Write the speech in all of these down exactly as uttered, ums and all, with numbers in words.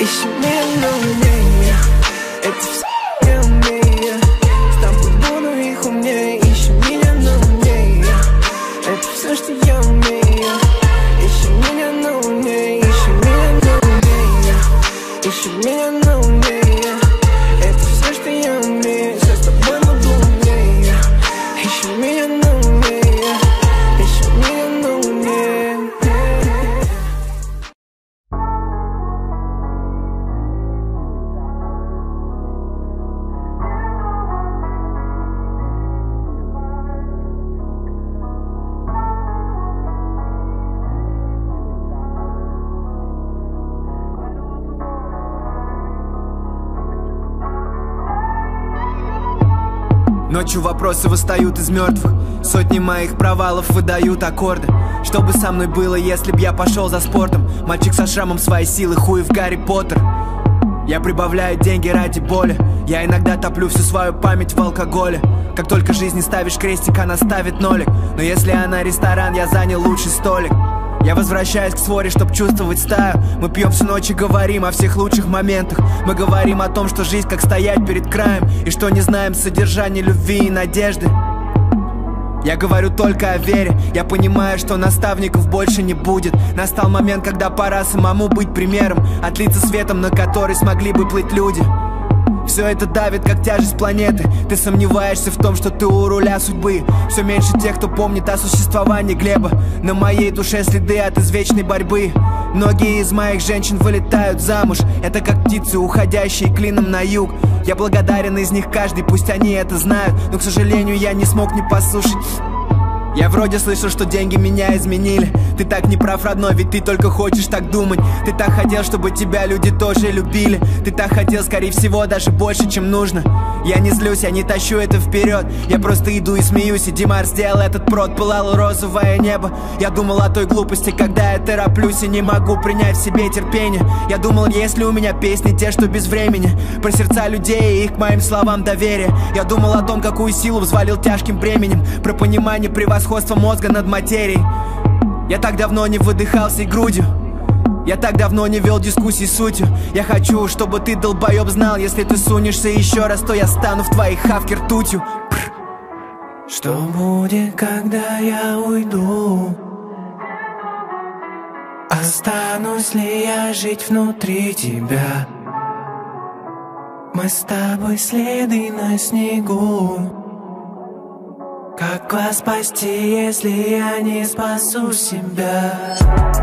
Ищи меня на уме, это все я умею. С тобой буду их умнее. Ищи меня на уме, это все, что я умею. Ищи меня на уме, ищи меня на уме, ищи меня на уме. Это все, что я умею. Все с тобой буду умнее. Ищи меня на уме, ищи меня на уме. Ночью вопросы восстают из мертвых. Сотни моих провалов выдают аккорды. Что бы со мной было, если б я пошел за спортом? Мальчик со шрамом своей силы, хуй в Гарри Поттер. Я прибавляю деньги ради боли. Я иногда топлю всю свою память в алкоголе. Как только жизни ставишь крестик, она ставит нолик. Но если она ресторан, я занял лучший столик. Я возвращаюсь к своре, чтоб чувствовать стаю. Мы пьем всю ночь и говорим о всех лучших моментах. Мы говорим о том, что жизнь как стоять перед краем, и что не знаем содержания любви и надежды. Я говорю только о вере. Я понимаю, что наставников больше не будет. Настал момент, когда пора самому быть примером, отлиться светом, на который смогли бы плыть люди. Все это давит, как тяжесть планеты. Ты сомневаешься в том, что ты у руля судьбы. Все меньше тех, кто помнит о существовании Глеба. На моей душе следы от извечной борьбы. Многие из моих женщин вылетают замуж. Это как птицы, уходящие клином на юг. Я благодарен из них каждый, пусть они это знают. Но, к сожалению, я не смог не послушать. Я вроде слышал, что деньги меня изменили. Ты так не прав, родной, ведь ты только хочешь так думать. Ты так хотел, чтобы тебя люди тоже любили. Ты так хотел, скорее всего, даже больше, чем нужно. Я не злюсь, я не тащу это вперед. Я просто иду и смеюсь, и Димар сделал этот прод. Пылало розовое небо. Я думал о той глупости, когда я тороплюсь и не могу принять в себе терпение. Я думал, есть ли у меня песни, те, что без времени, про сердца людей и их к моим словам доверие. Я думал о том, какую силу взвалил тяжким бременем, про понимание превосходства мозга над материей. Я так давно не выдыхался и грудью. Я так давно не вел дискуссий с сутью. Я хочу, чтобы ты, долбоеб, знал, если ты сунешься еще раз, то я стану в твоей хавке ртутью. Что будет, когда я уйду? Останусь ли я жить внутри тебя? Мы с тобой следы на снегу. Как вас спасти, если я не спасу себя?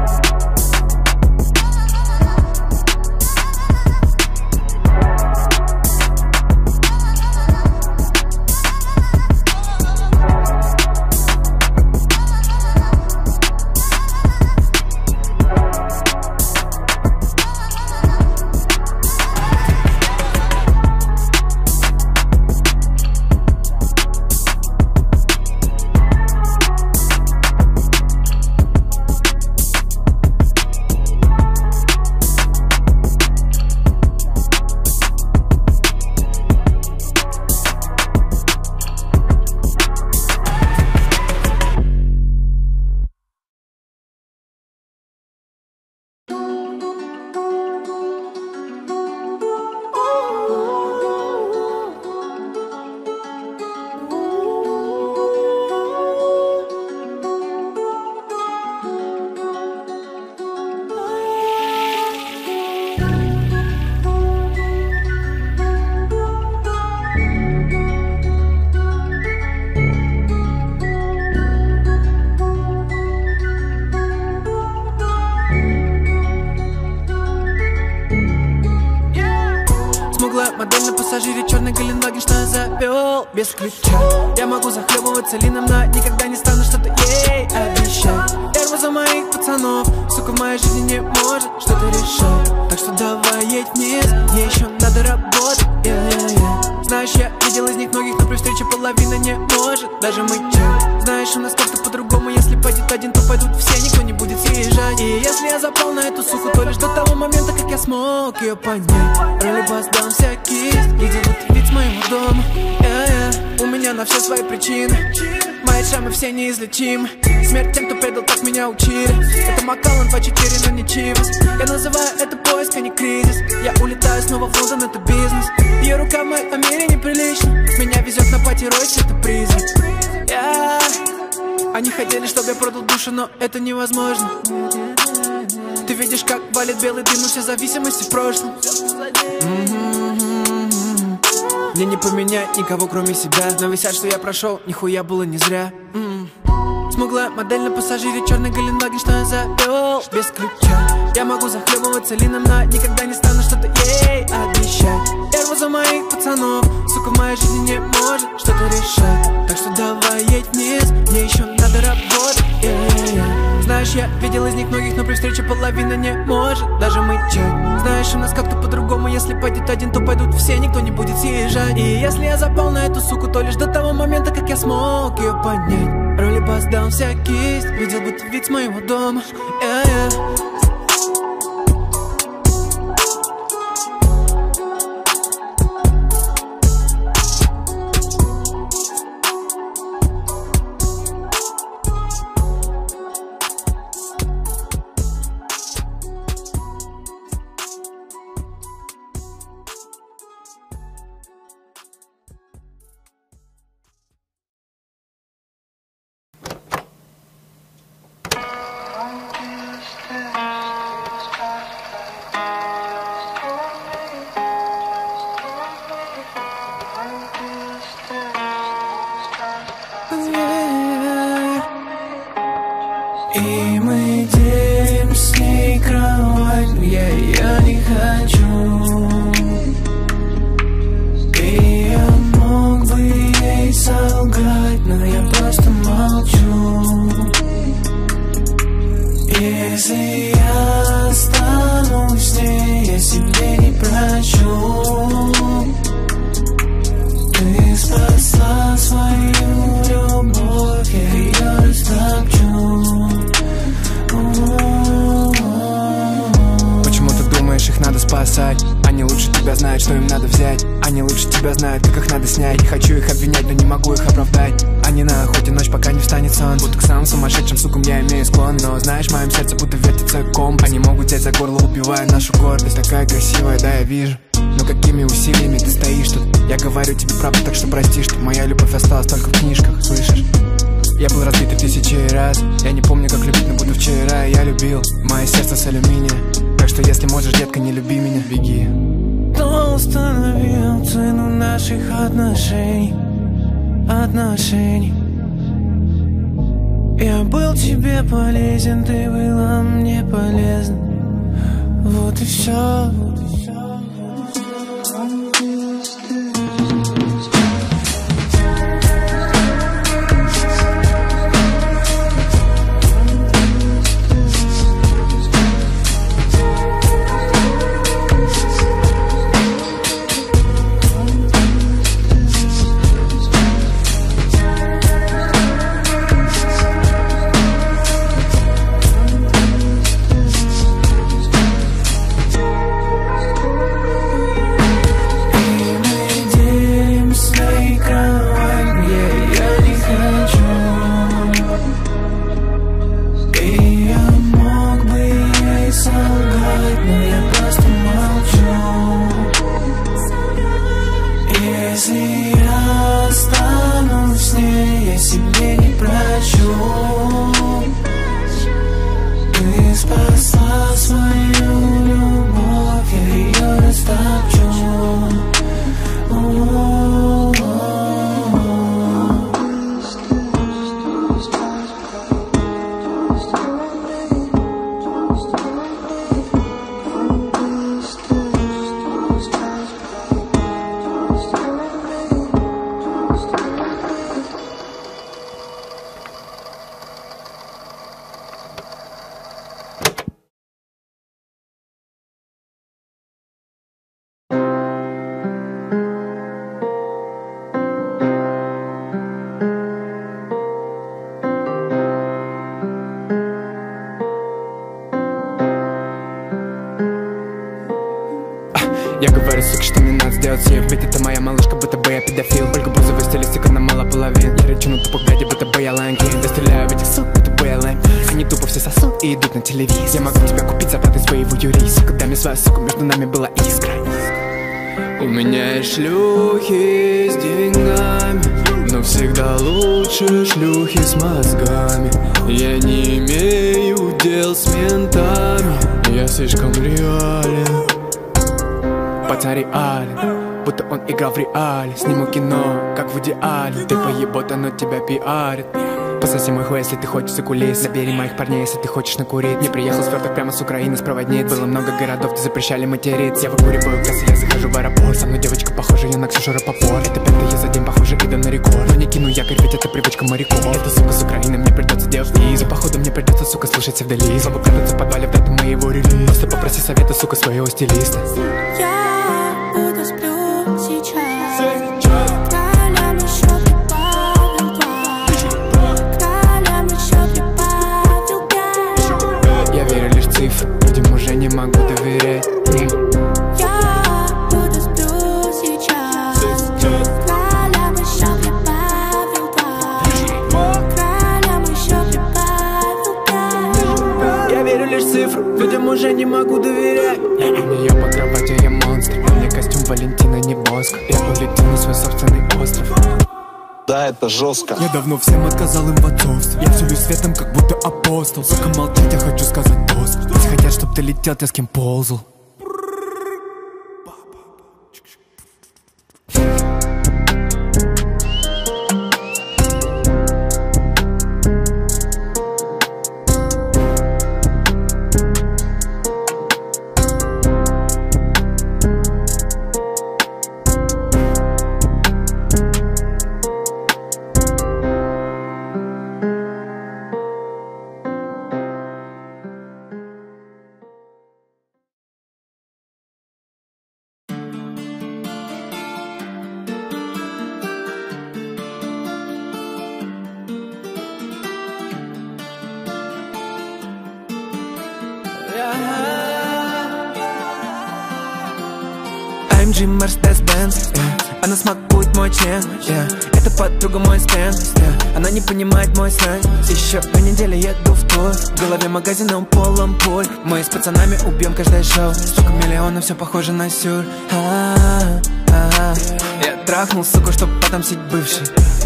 Модель на пассажире, черный Гелендваген, что я завел без ключа. Я могу захлебываться лином, но никогда не стану что-то ей обещать. Я рву за моих пацанов, сука, в моей жизни не может что-то решать. Так что давай едь вниз, мне еще надо работать, yeah, yeah, yeah. Знаешь, я видел из них многих, но при встрече половина не может даже мычать. Знаешь, у нас как-то по-другому, если пойдет один, то пойдут все, никто не будет съезжать. И если я запал на эту суку, то лишь до того момента, как я смог ее понять. Роллибас дам всякий, где вот вид с моего дома, yeah, yeah. У меня на все свои причины. Мои шрамы все неизлечимы. Смерть тем, кто предал, так меня учили. Это Макалан два четыре, но не Чивас. Я называю это поиск, а не кризис. Я улетаю снова в Лондон, это бизнес. Ее рука в моем мире неприлично. Меня везет на пати Ройс, это призрак. Я... Они хотели, чтобы я продал душу, но это невозможно. Ты видишь, как валит белый дым, но вся зависимость в прошлом. Мне не поменять никого, кроме себя. Но висят, что я прошел, нихуя было не зря. м-м. Смуглая модель на пассажире, черный Гелендваген, что я завел без ключа. Я могу захлебываться лином, но никогда не стану что-то ей обещать. Я рву за моих пацанов, сука, в моей жизни не может что-то решать. Так что давай едь вниз, мне еще надо работать. yeah-yeah. Знаешь, я видел из них многих, но при встрече половина не может даже мычать. Знаешь, у нас как-то по-другому, если пойдет один, то пойдут все, никто не будет съезжать. И если я запал на эту суку, то лишь до того момента, как я смог ее поднять. Роли бас дал вся кисть, видел будто вид с моего дома. yeah-yeah. И мы делим с ней кровать, но я ее не хочу. И я мог бы ей солгать, но я просто молчу. Если я останусь с ней, я себе не прощу. Ты спасла свою любовь, я ее растопчу. Почему ты думаешь, их надо спасать? Они лучше тебя знают, что им надо взять. Они лучше тебя знают, как их надо снять. Не хочу их обвинять, но не могу их оправдать. Они на охоте ночь, пока не встанет сон. Будто к самым сумасшедшим сукам я имею склон. Но знаешь, в моем сердце будто вертится комп. Они могут взять за горло, убивая нашу гордость. Такая красивая, да, я вижу. Но какими усилиями ты стоишь тут? Я говорю тебе правду, так что прости, что моя любовь осталась только в книжках, слышишь? Я был разбит тысячи раз. Я не помню, как любить, но буду вчера. Я любил, мое сердце с алюминия. Так что если можешь, детка, не люби меня, беги. Кто установил цену наших отношений? Отношений. Я был тебе полезен, ты была мне полезна. Вот и все. Я говорю, сука, что мне надо сделать съев. Ведь это моя малышка, будто бы я педофил. Ольга Бузова, стилистика на мало половин. Я рычу на тупых блядей, будто бы я Lion King. Да стреляю в этих сук, будто бы я Lion King. Они тупо все сосут и идут на телевизор. Я могу тебя купить за платой своего юриста. Когда мне свою суку, между нами была искра. У меня есть шлюхи с деньгами, но всегда лучше шлюхи с мозгами. Я не имею дел с ментами, я слишком реален. Пацан реален, будто он играл в реале. Сниму кино, как в идеале. Ты поебота, но тебя пиарит. Пососи мой хуй, если ты хочешь за кулис. Забери моих парней, если ты хочешь накурить. Не приехал сверток прямо с Украины, с проводниц. Было много городов, где запрещали материться. Я выкуриваю кассы, я захожу в аэропорт. Со мной девочка похожа, я на Ксюшу Рапопорт. Это пятый, я за день, похоже, иду на рекорд. Но не кину якорь, ведь это привычка моряков. Это, сука, с Украины, мне придется делать визу. Походу, мне придется, сука, слушать вдали. Слабо прятаться в подвале в дату моего релиза. Просто попроси совета, сука, своего стилиста. Я буду сплю сейчас. Людям уже не могу доверять. Я буду сплю сейчас. Кралям еще прибавил два. Кралям еще прибавил пять. Я верю лишь в цифру, людям уже не могу доверять. У нее под кроватью я монстр. У меня костюм Валентина, не Боско. Я улетел на свой собственный остров. Да, это жестко. Я давно всем отказал им в отцовстве. Я вселюсь светом, как будто апостол. Сука, молчать, я хочу сказать тост. Все хотят, чтоб ты летел, ты с кем ползал. эм джи Mercedes-Benz, yeah. Она смакует мой член, yeah. Это подруга мой стенд, yeah. Она не понимает мой сленг. Еще по неделе еду в тур. В голове магазином полон пуль. Мы с пацанами убьем каждое шоу. Сука, миллионы, все похоже на сюр. А-а-а. Я трахнул, суку, чтоб отомстить бывший.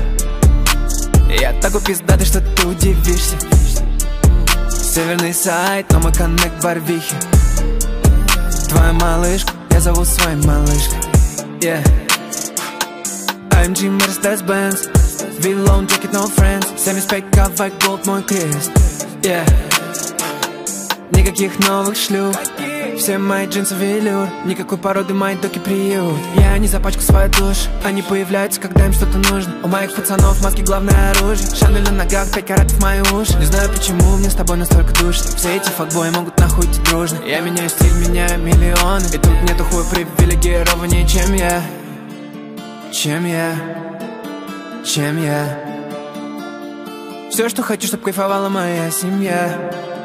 Я такой пиздатый, что ты удивишься. Северный сайт, но мой коннект в Барвихе. Твоя малышка, я зову своей малышкой, yeah. эм джи Mercedes-Benz, Villon, jacket, no friends. семьдесят пять ка, white gold, мой крест, yeah. Никаких новых шлюх, все мои джинсы велюр. Никакой породы, мои доки приют. Я не запачкаю свою душу. Они появляются, когда им что-то нужно. У моих пацанов маски главное оружие. Шанель на ногах, пять каратов в мои уши. Не знаю почему, мне с тобой настолько душно. Все эти факбои могут нахуй идти дружно. Я меняю стиль, меняю миллионы. И тут нету хуя привилегированнее, чем я. Чем я. Чем я. Все, что хочу, чтоб кайфовала моя семья.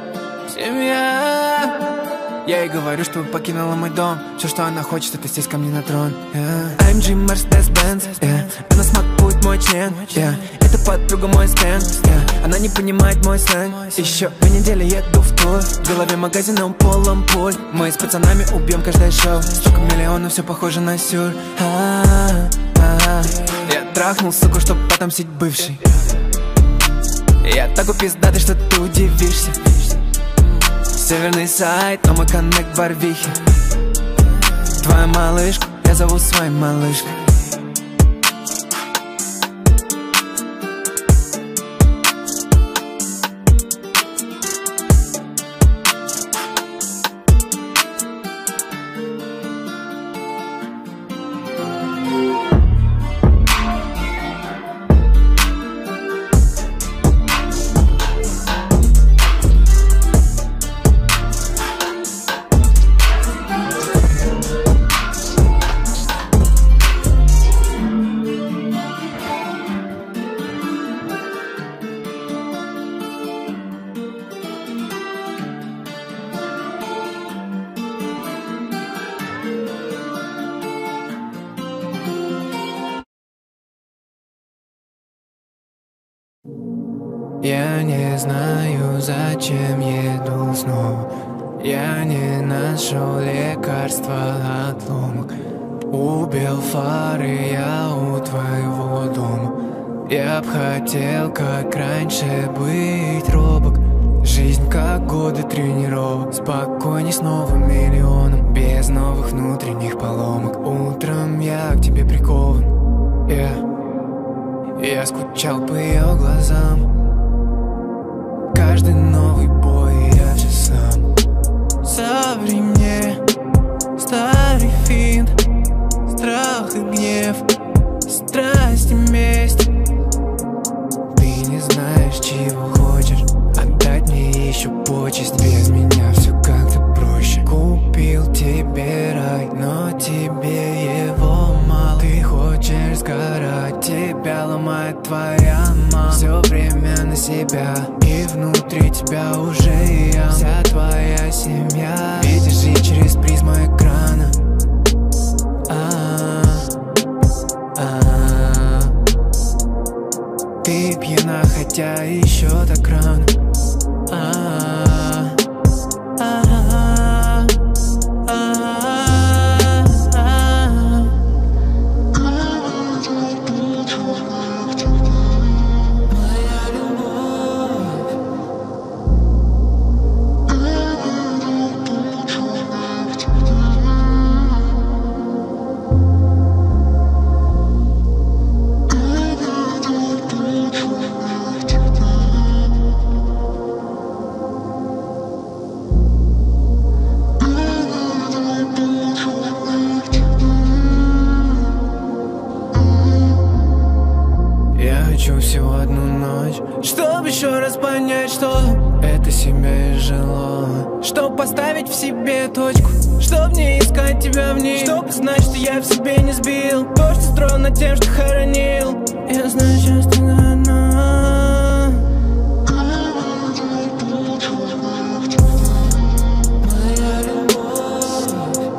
Семья. Я ей говорю, чтобы покинула мой дом. Все, что она хочет, это сесть ко мне на трон, yeah. эм джи Mercedes-Benz, yeah. Она смакует мой член, yeah. Это подруга мой стенд, yeah. Она не понимает мой сленг. Еще по неделе еду в тур. В голове магазином полон пуль. Мы с пацанами убьем каждое шоу. Сука, миллионы, все похоже на сюр. А-а-а. Я трахнул, суку, чтоб отомстить бывший. Я такой пиздатый, что ты удивишься. Северный сайт, но мой коннект в Барвихе. Твоя малышка, я зову своей малышкой. Я не знаю, зачем еду снова. Я не нашел лекарства от ломок. Убил фары я у твоего дома. Я б хотел, как раньше, быть робок. Жизнь как годы тренировок. Спокойней с новым миллионом, без новых внутренних поломок. Утром я к тебе прикован. yeah. Я скучал по ее глазам. Каждый новый бой я же сам. Соври мне старый финт, страх и гнев, страсть и месть. Ты не знаешь, чего хочешь, отдать мне еще почесть. Без меня все как-то проще. Купил тебе рай, но тебе его мало. Ты хочешь сгорать, тебя ломает твоя мама. Все время на себя, и внутри тебя уже я. Вся твоя семья, видишь и через призму экрана. А-а-а. Ты пьяна, хотя еще так рано. А-а-а. А-а-а. Всего одну ночь, чтобы еще раз понять, что это себя изжило. Чтоб поставить в себе точку, чтоб не искать тебя в ней, чтоб знать, что я в себе не сбил то, что строил над тем, что хоронил. Я знаю, сейчас ты одна. Моя любовь.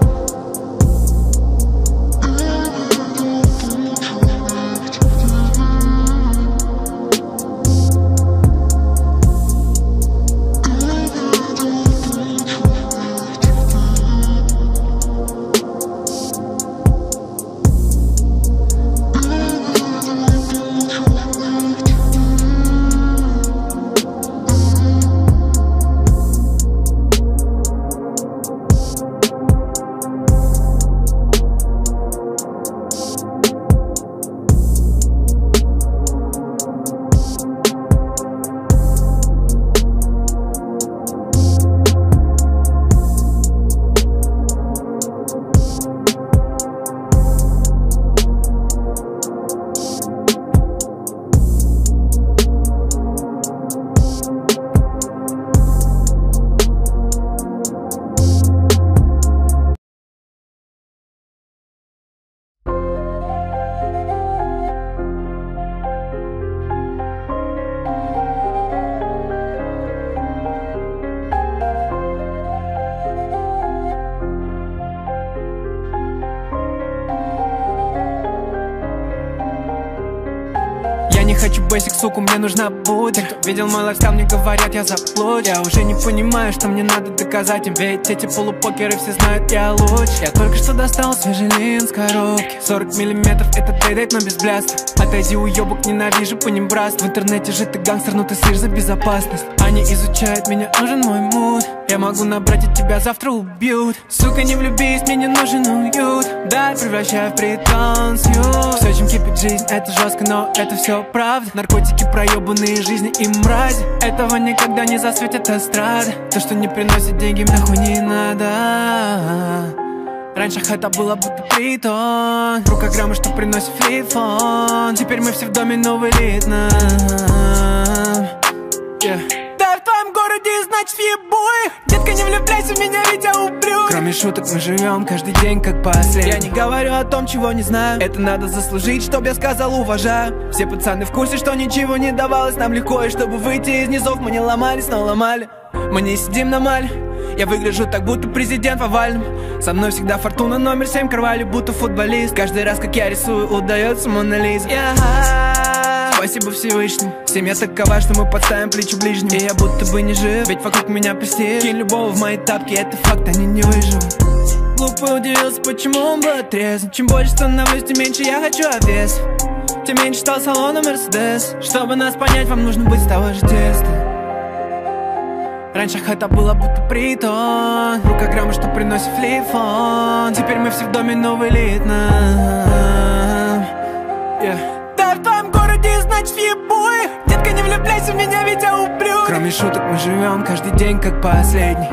Хочу бейсик, сука, мне нужна бутер. Видел мой лайфстайл, мне говорят, я заблуд. Я уже не понимаю, что мне надо доказать им. Ведь эти полупокеры все знают, я лучше. Я только что достал свежий лин с коробки. Сорок миллиметров, это трейдейт, но без бляста. Отойди, уебок, ненавижу по ним братство. В интернете же ты гангстер, но ты слышь за безопасность. Они изучают меня, нужен мой муд. Я могу набрать, и тебя завтра убьют. Сука, не влюбись, мне не нужен уют. Да, превращаю в претензию. Все, чем кипит жизнь, это жестко, но это все правда. Наркотики, проебанные жизни и мрази. Этого никогда не засветят эстрады. То, что не приносит деньги, нахуй не надо. Раньше это было будто притон. Рукограммы, что приносит флифон. Теперь мы все в доме, новый элитно. yeah. Да, в твоем городе, значит, ебуй. Детка, не влюбляйся в меня, ведь я ублюдок. Кроме шуток мы живем каждый день как последний. Я не говорю о том, чего не знаю. Это надо заслужить, чтоб я сказал уважаю. Все пацаны в курсе, что ничего не давалось нам легко. И чтобы выйти из низов, мы не ломались, но ломали. Мы не сидим на мале. Я выгляжу так, будто президент в овальном. Со мной всегда фортуна номер семь, Карвали, будто футболист. Каждый раз, как я рисую, удается Мона Лиза. yeah. спасибо Всевышнему. Семья такова, что мы подставим плечи ближним. И я будто бы не жив, ведь вокруг меня пустеет. Кинь любого в мои тапки, это факт, они не выживут. Глупо удивился, почему он был отрезан. Чем больше становлюсь, тем меньше я хочу обвес. Тем меньше стал салоном Мерседес. Чтобы нас понять, вам нужно быть с того же теста. Раньше это было будто притон. Рука грамма, что приносит флифон. Теперь мы все в доме, но элитно. yeah. Да, в твоем городе, значит, ебуй. Детка, не влюбляйся в меня, ведь я ублюдок. Кроме шуток мы живем каждый день как последний.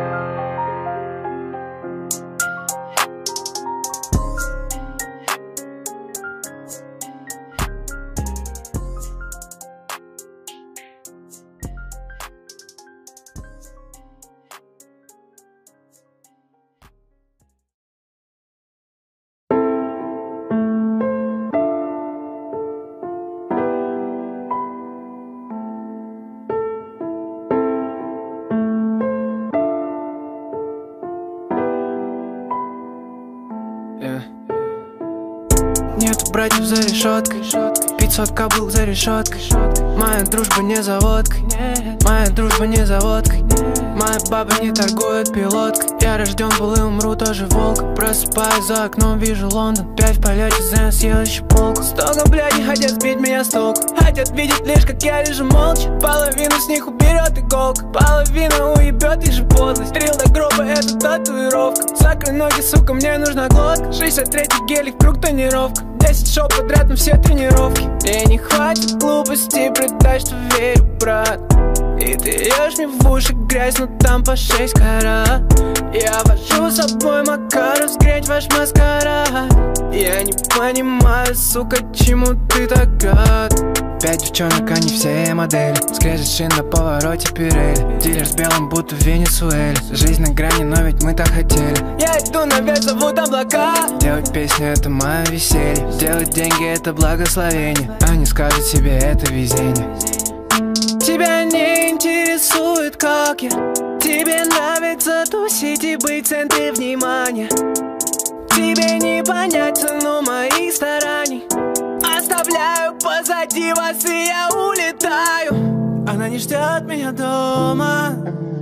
Нету братьев за решеткой, пятьсот кобыл за решеткой. Моя дружба не заводкой, моя дружба не заводкой. Моя баба не торгует пилоткой. Я рожден был и умру тоже волк. Просыпаюсь за окном, вижу Лондон. Пять в полете, за нас съел еще полку. Столько бляди хотят сбить меня с толку. Хотят видеть лишь, как я лежу молча. Половину с них уберет иголка, половина уебет их же подлость. Стрел до гроба, это татуировка. Закрой ноги, сука, мне нужна глотка. шестьдесят третий гелик, круг тонировка. Десять шоу подряд на все тренировки. Мне не хватит глупости предать, что верю, брат. И ты ешь мне в уши грязь, но там по шесть карат. Я вожу с собой Макару сгреть ваш маскарад. Я не понимаю, сука, чему ты так рад. Пять девчонок, они все модели. Скрежет шин на повороте Пирелли. Дилер с белым, будто в Венесуэле. Жизнь на грани, но ведь мы так хотели. Я иду наверх, зовут облака. Делать песню — это мое веселье. Делать деньги — это благословение. Они скажут себе — это везение. Тебя не интересует, как я. Тебе нравится тусить и быть в центре внимания. Тебе не понять цену моих стараний. Оставляю позади вас, и я улетаю. Она не ждет меня дома,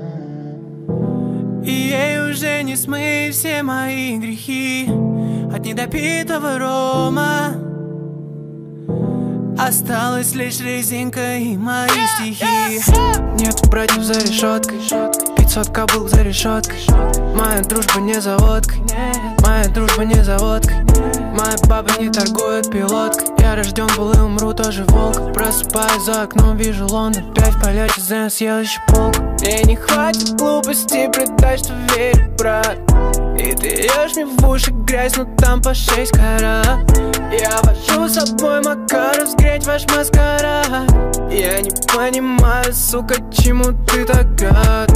и ей уже не смыть все мои грехи. От недопитого рома осталась лишь резинка и мои стихи. Нету братьев за решеткой, пятьсот кобыл за решеткой. Моя дружба не заводкой, моя дружба не заводкой. Моя баба не торгует пилоткой. Я рожден был и умру тоже волк. Просыпаюсь за окном, вижу Лондон. Пять в полете, за нас съел еще полку. Мне не хватит глупости предать, что верю, брат. И ты ешь мне в уши грязь, но там по шесть карат. Я вожу с собой Макару сгреть ваш маскарад. Я не понимаю, сука, чему ты так рад.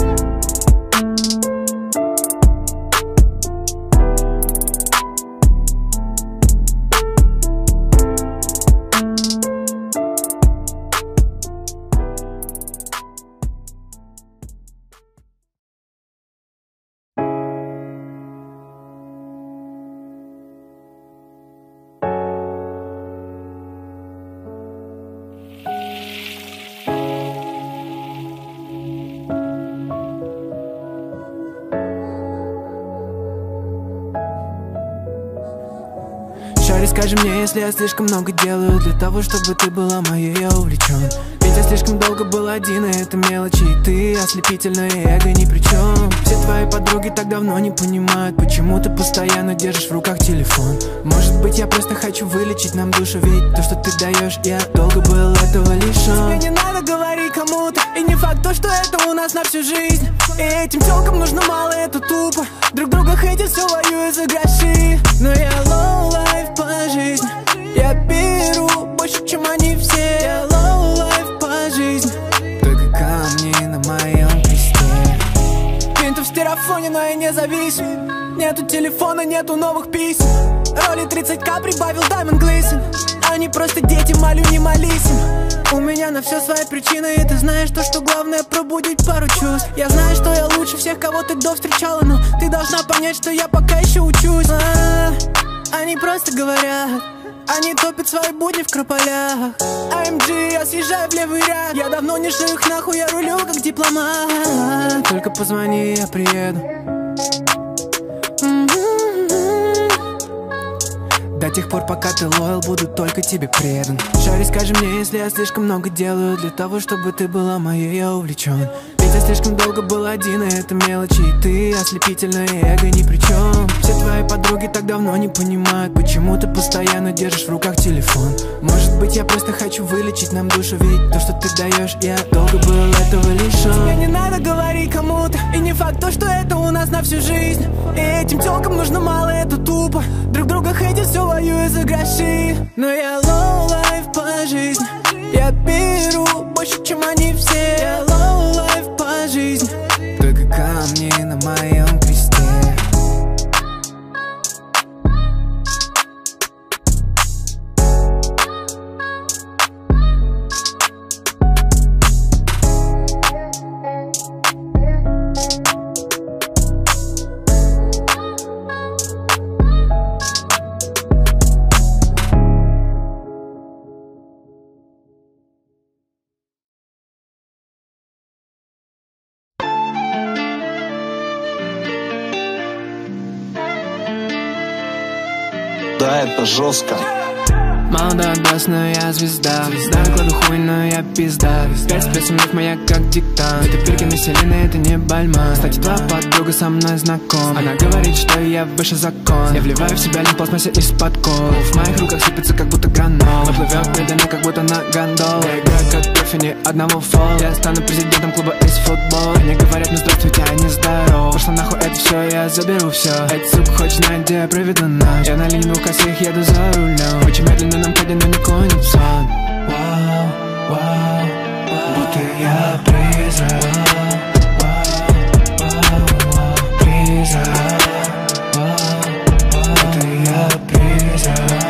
Скажи мне, если я слишком много делаю для того, чтобы ты была моей, я увлечен. Ведь я слишком долго был один, и это мелочи, и ты ослепительное эго ни при чем. Все твои подруги так давно не понимают, почему ты постоянно держишь в руках телефон. Может быть, я просто хочу вылечить нам душу, ведь то, что ты даешь, я долго был этого лишен. Тебе не надо говорить кому-то, и не факт то, что это у нас на всю жизнь. И этим телкам нужно мало, это тупо. Друг друга хейтят, все воюют за гроши. Но я low life по жизни. Я беру больше, чем они все. Я low life по жизни. Только камни на моем кресте. Пинту в стереофоне, но я не зависим. Нету телефона, нету новых писем. Роли тридцать ка прибавил Diamond Glisten. Они просто дети, молю, не молись им. У меня на все свои причины, и ты знаешь то, что главное пробудить пару чувств. Я знаю, что я лучше всех, кого ты до встречала, но ты должна понять, что я пока еще учусь. А-а-а, они просто говорят, Они топят свои будни в Крополях. эй эм джи, я съезжаю в левый ряд. Я давно не шлю их нахуй, я рулю как дипломат. Только позвони, я приеду. До тех пор, пока ты лоял, буду только тебе предан. Шари, скажи мне, если я слишком много делаю для того, чтобы ты была моей, я увлечен. Ведь я слишком долго был один, и это мелочи, и ты ослепительное эго ни при чем. Все твои подруги так давно не понимают, почему ты постоянно держишь в руках телефон. Может быть, я просто хочу вылечить нам душу, ведь то, что ты даешь, я долго был этого лишен. Тебе не надо говорить кому-то, и не факт то, что это у нас на всю жизнь. И этим тёлкам нужно мало, это тупо. Друг друга хейтят, все воюют за гроши. Но я low life по жизни. Я беру больше, чем они все. Я low life по жизни. Только камни на моем кресте. Да, это жестко. Мало да отдаст, но я звезда. Звезда, кладу хуй, но я пизда. Пять спецмов моя как диктант. Это пирки населены, это не Бальман. Кстати, твоя подруга со мной знакома. Она говорит, что я выше закон. Я вливаю в себя лень в пластмассе из-под кол. В моих руках сыпется, как будто гранол. Мы плывем медленно, как будто на гондол. Я играю как кофе, ни одного фола. Я стану президентом клуба из футбола. Они говорят, ну здравствуйте, а не здоров. Пошла нахуй это все, я заберу все. Эта сука хочет знать, где я проведу ночь. Я на линии двух косых еду за рулем. Очень медленно нам ходим, но не клонит сон. Вау, вау, будто я призрак. Вау, вау, призрак. Будто я призрак.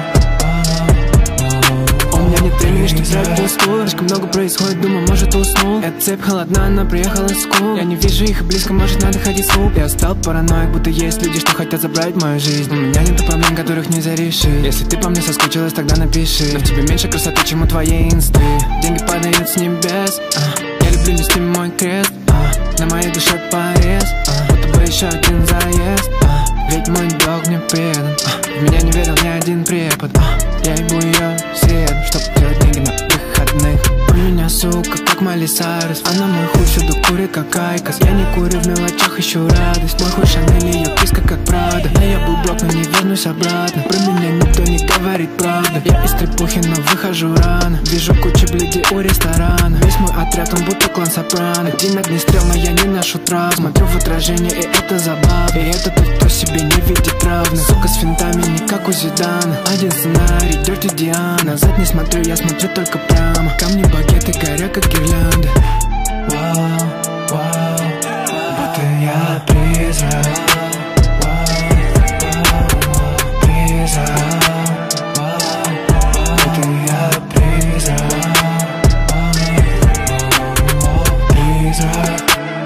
У меня нет времени, что взять до стула. Слишком много происходит, думаю, может уснул. Эта цепь холодна, она приехала с кул. Я не вижу их и близко, может надо ходить в луп. Я стал параноик, будто есть люди, что хотят забрать мою жизнь. У меня нет проблем, которых нельзя решить. Если ты по мне соскучилась, тогда напиши. Но в тебе меньше красоты, чем у твоей инсты. Деньги падают с небес, а. Я люблю нести мой крест, а. На моей душе порез, а. Будто бы еще один заезд, а. Ведь мой долг мне предан, а. В меня не верил ни один препод, а. Я ебу ее в среду, чтоб делать деньги на выходных. У меня сука, как Майли Сайрус. Она мой хуй всюду курит, как Айкос. Я не курю в мелочах, ищу радость. Мой хуй Шанель, ее писка, как Прада. Да я был блок, но не вернусь обратно. Про меня никто не говорит правду. Я из трепухи, но выхожу рано. Вижу кучу бледей у ресторана. Весь мой отряд, он будто клан Сопрано. Один огнестрел, но я не ношу травм. Смотрю в отражение, и это забавно. И это тот, кто себе не видит равно. Сука с финтами, не как у Зидана. Один сценарий, Дёрти Диана. Назад не смотрю, я смотрю только прямо. Камни, багеты, горят, как гирлянды. Вау, вау, будто я призрак. Вау, вау, призрак. Вау, будто я призрак. Вау, призрак.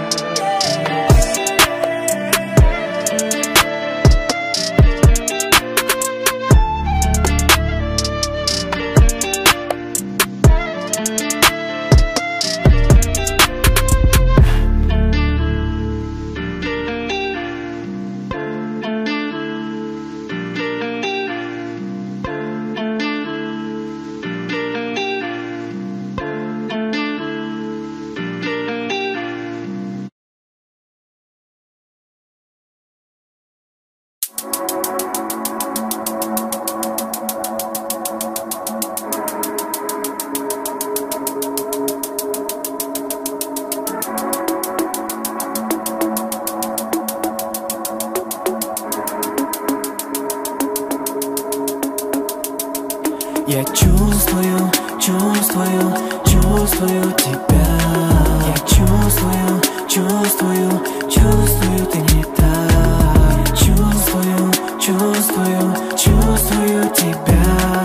Я чувствую, чувствую, чувствую тебя. Я чувствую, чувствую, чувствую, ты не так. Я чувствую, чувствую, чувствую тебя.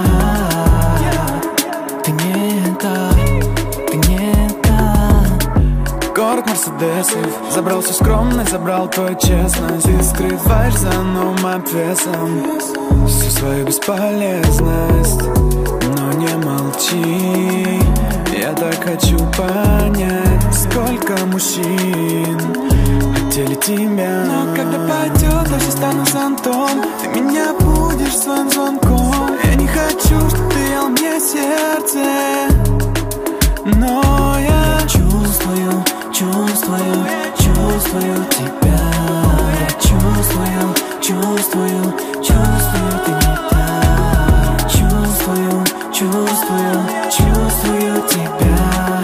Ты не так, ты не так. Город Мерседесов, Забрал всю скромность, забрал твою честность. Ты скрываешь за новым обвесом всю свою бесполезность. Но не молчи, я так хочу понять, сколько мужчин хотели тебя. Но когда пойдет, я стану зонтом, ты меня будешь своим звонком. Я не хочу, чтобы ты ел мне сердце, но я чувствую, чувствую, чувствую тебя. Я чувствую, чувствую, чувствую, ты не так. Чувствую, чувствую, чувствую тебя.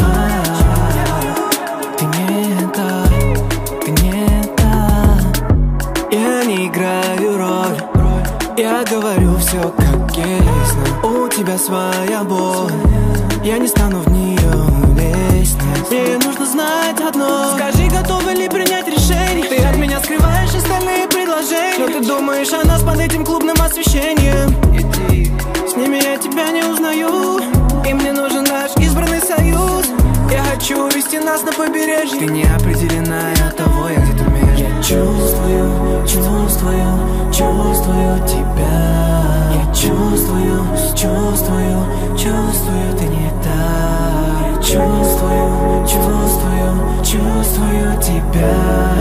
Ты не так, ты не так. Я не играю роль, я говорю все как есть. Но у тебя своя боль, я не стану в нее лезть. Мне нужно знать одно: скажи, готова ли принять решение. Ты от меня скрываешь остальные предложения, но ты думаешь о нас под этим клубным освещением. Иди, с ними я тебя не узнаю, и мне нужен наш избранный союз. Я хочу увести нас на побережье. Ты не определена, и от того я где-то между. Я чувствую, чувствую, чувствую тебя. Я чувствую, чувствую, чувствую, ты не так. Я чувствую, чувствую, чувствую тебя.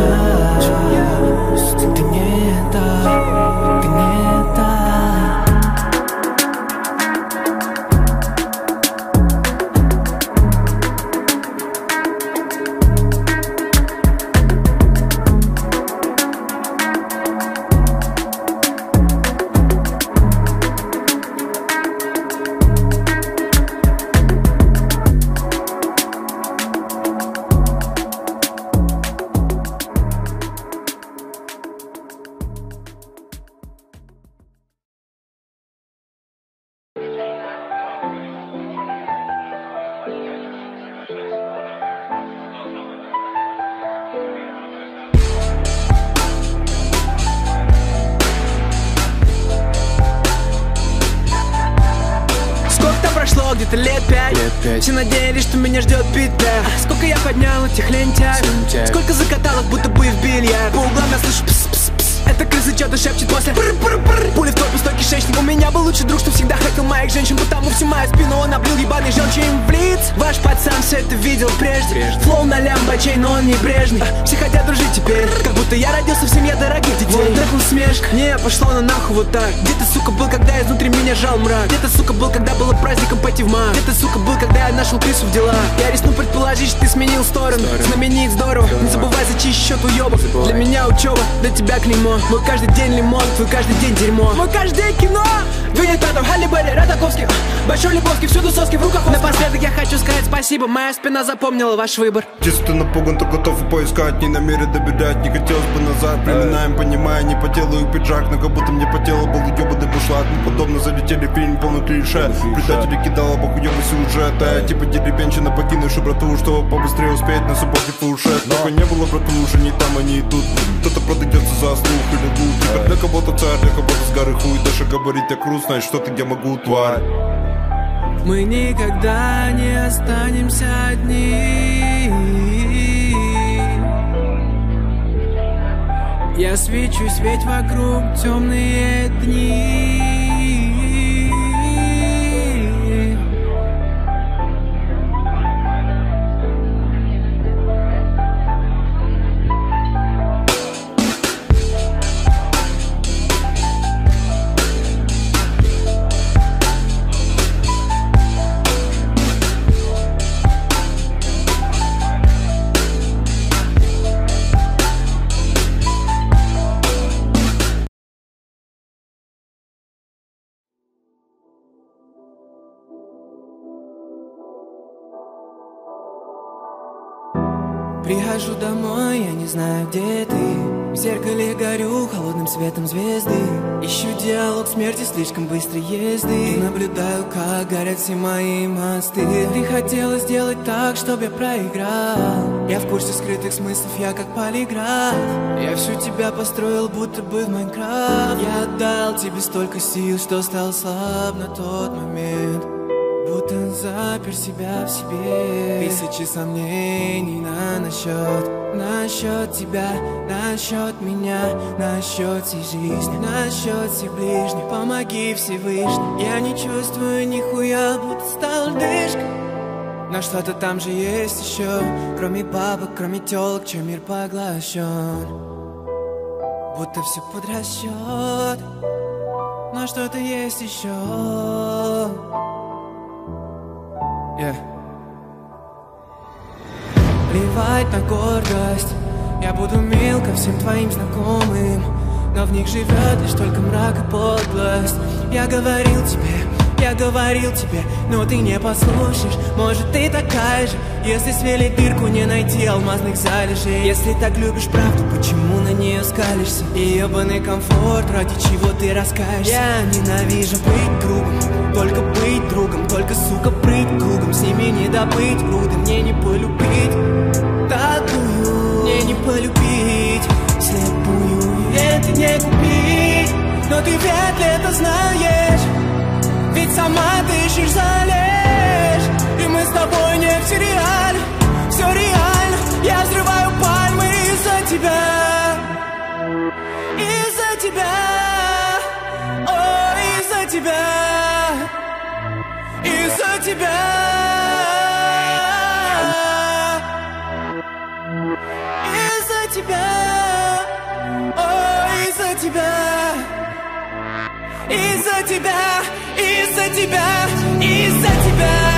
Ты не так, ты не так. Где-то лет пять. лет пять Все надеялись, что меня ждет петля. Сколько я поднял этих лентяй, сколько закатал их, будто бы в бильярд. По углам я слышу пс-пс-пс. Эта крыса что-то шепчет после пр-пр-пр. Пули в твой пустой кишечник. У меня был лучший друг, что всегда хотел моих женщин, потому всю мою спину он облил ебаный желчью им в лиц. Ваш пацан все это видел прежде, прежде. Флоу на лямбачей, но он небрежный. Все хотят дружить теперь, как будто я родился в семье дорогих детей. Вот это усмешка, не, пошло на нахуй вот так. Где ты, сука, был, когда изнутри меня жал мрак? Где ты, сука, был, когда было праздником пойти в маг? Где ты, сука, был, когда я нашел крысу в делах? Я рискну предположить, что ты сменил сторону. Знаменит здорово, не забывай зачистить счет уебов. Для меня учеба, для тебя клеймо. Мой каждый день лимон, твой каждый день дерьмо. Мой каждый день кино. Венетатов, Халибари, Ротаковский, Большой Лебовский, всюду соски в руках. Напоследок я хочу сказать спасибо, моя спина запомнила ваш выбор. Если ты напуган, то готов и поискать. Не намерен добирать, не хотелось бы назад. Приминаем, понимая, не по телу их пиджак, но как будто мне по телу был ебаный бушлат. Мы подобно залетели в фильм полный клише. Предатели кидала похуёвый сюжет. А я типа деревенщина, покинувший брату, чтобы побыстрее успеть на субботе фуршет. Только не было брату, уже не там, они и тут. Кто-то продается за слух или лут. Типа для кого-то царь, для кого-то с горы хуй. Даже говорить о груз, знаешь, что ты я могу, тварь. Мы никогда не останемся одни. Я свечусь, ведь вокруг темные дни. Прихожу домой, я не знаю, где ты. В зеркале горю холодным светом звезды. Ищу диалог смерти слишком быстрой езды. И наблюдаю, как горят все мои мосты. Ты хотела сделать так, чтобы я проиграл. Я в курсе скрытых смыслов, я как полиграф. Я всю тебя построил, будто бы в Майнкрафт. Я отдал тебе столько сил, что стал слаб на тот момент. Будто запер себя в себе. Тысячи сомнений на насчет Насчет тебя, насчет меня, насчет всей жизни, насчет всех ближних. Помоги Всевышний. Я не чувствую нихуя, будто стал дышкой. Но что-то там же есть еще, кроме бабок, кроме тёлок, чем мир поглощен. Будто все под расчет, но что-то есть еще. Yeah. Плевать на гордость, я буду мил ко всем твоим знакомым, но в них живет лишь только мрак и подлость. Я говорил тебе, я говорил тебе, но ты не послушаешь. Может, ты такая же, если свели дырку, не найти алмазных залежей. Если так любишь правду, почему на нее скалишься? И ебаный комфорт, ради чего ты раскаешься. Я ненавижу быть другом, только быть другом, только, сука, прыть кругом. С ними не добыть груды, мне не полюбить такую, мне не полюбить слепую, это не купить. Но ты вряд ли это знаешь, ведь сама ты ищешь залежь. И мы с тобой не в сериале, все реально. Я взрываю пальмы из-за тебя, из-за тебя, о, из-за тебя, из-за тебя, из-за тебя, о, из-за тебя, из-за тебя, из-за тебя, из-за тебя.